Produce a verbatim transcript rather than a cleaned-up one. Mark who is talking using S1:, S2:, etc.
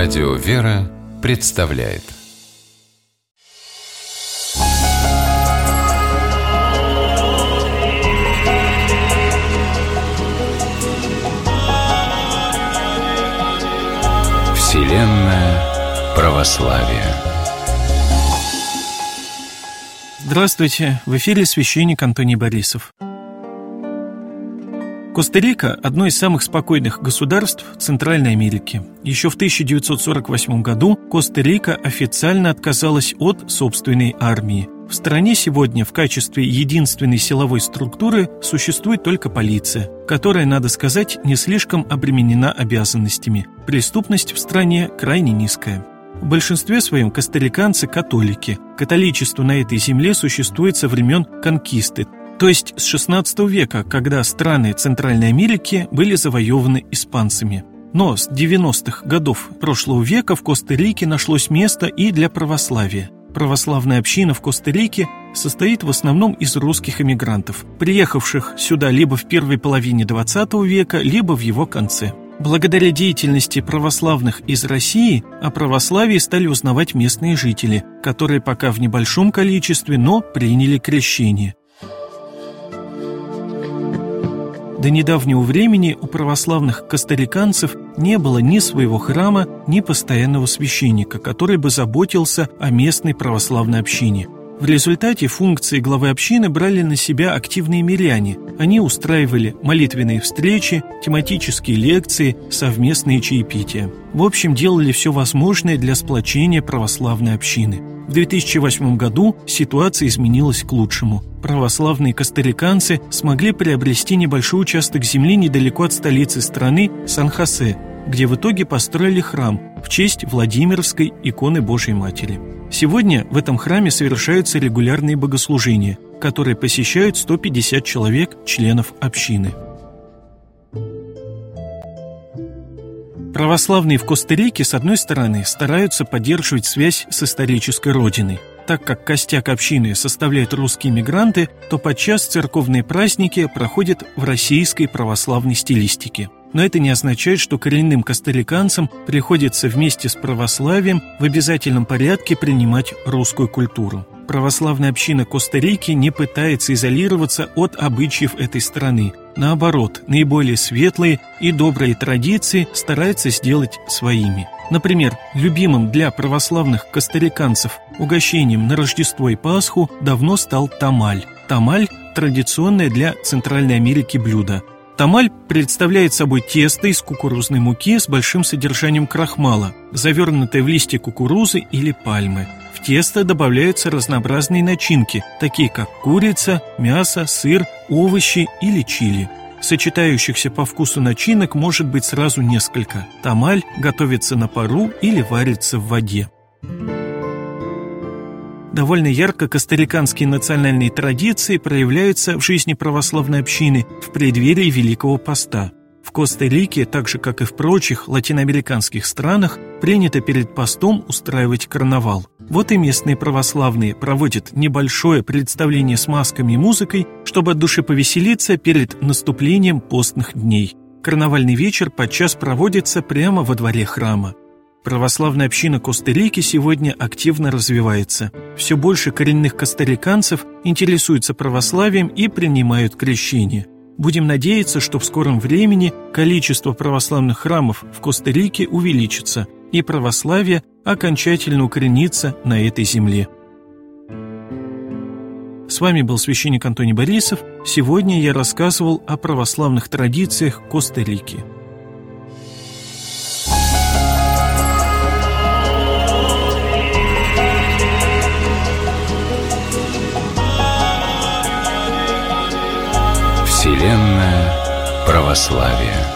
S1: Радио «Вера» представляет Вселенная православия.
S2: Здравствуйте, в эфире священник Антоний Борисов. Коста-Рика – одно из самых спокойных государств Центральной Америки. Еще в тысяча девятьсот сорок восьмом году Коста-Рика официально отказалась от собственной армии. В стране сегодня в качестве единственной силовой структуры существует только полиция, которая, надо сказать, не слишком обременена обязанностями. Преступность в стране крайне низкая. В большинстве своем костариканцы – католики. Католичество на этой земле существует со времен конкисты, то есть с шестнадцатого века, когда страны Центральной Америки были завоеваны испанцами. Но с девяностых годов прошлого века в Коста-Рике нашлось место и для православия. Православная община в Коста-Рике состоит в основном из русских эмигрантов, приехавших сюда либо в первой половине двадцатого века, либо в его конце. Благодаря деятельности православных из России о православии стали узнавать местные жители, которые пока в небольшом количестве, но приняли крещение. До недавнего времени у православных костариканцев не было ни своего храма, ни постоянного священника, который бы заботился о местной православной общине. В результате функции главы общины брали на себя активные миряне. Они устраивали молитвенные встречи, тематические лекции, совместные чаепития. В общем, делали все возможное для сплочения православной общины. В две тысячи восьмом году ситуация изменилась к лучшему. Православные костариканцы смогли приобрести небольшой участок земли недалеко от столицы страны Сан-Хосе, где в итоге построили храм в честь Владимирской иконы Божьей Матери. Сегодня в этом храме совершаются регулярные богослужения, которые посещают сто пятьдесят человек, членов общины. Православные в Коста-Рике, с одной стороны, стараются поддерживать связь с исторической родиной. Так как костяк общины составляют русские мигранты, то подчас церковные праздники проходят в российской православной стилистике. Но это не означает, что коренным костариканцам приходится вместе с православием в обязательном порядке принимать русскую культуру. Православная община Коста-Рики не пытается изолироваться от обычаев этой страны. Наоборот, наиболее светлые и добрые традиции старается сделать своими. Например, любимым для православных костариканцев угощением на Рождество и Пасху давно стал тамаль. Тамаль – традиционное для Центральной Америки блюдо. Тамаль представляет собой тесто из кукурузной муки с большим содержанием крахмала, завернутое в листья кукурузы или пальмы. В тесто добавляются разнообразные начинки, такие как курица, мясо, сыр, овощи или чили. Сочетающихся по вкусу начинок может быть сразу несколько. Тамаль готовится на пару или варится в воде. Довольно ярко костариканские национальные традиции проявляются в жизни православной общины в преддверии Великого Поста. В Коста-Рике, так же как и в прочих латиноамериканских странах, принято перед постом устраивать карнавал. Вот и местные православные проводят небольшое представление с масками и музыкой, чтобы от души повеселиться перед наступлением постных дней. Карнавальный вечер подчас проводится прямо во дворе храма. Православная община Коста-Рики сегодня активно развивается. Все больше коренных костариканцев интересуются православием и принимают крещение. Будем надеяться, что в скором времени количество православных храмов в Коста-Рике увеличится, и православие окончательно укоренится на этой земле. С вами был священник Антоний Борисов. Сегодня я рассказывал о православных традициях Коста-Рики.
S1: Вселенная православия.